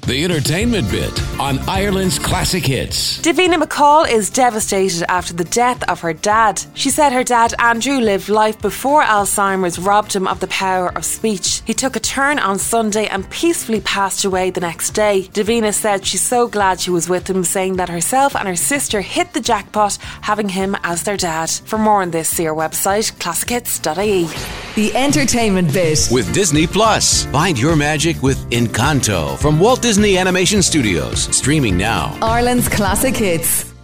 The Entertainment Bit on Ireland's Classic Hits. Davina McCall is devastated after the death of her dad. She said her dad Andrew lived life before Alzheimer's robbed him of the power of speech. He took a turn on Sunday and peacefully passed away the next day. Davina said she's so glad she was with him, saying that herself and her sister hit the jackpot having him as their dad. For more on this, see our website classichits.ie. The Entertainment Bit With Disney Plus. Find your magic with Encanto from Walt Disney Animation Studios. Streaming now. Ireland's Classic Hits.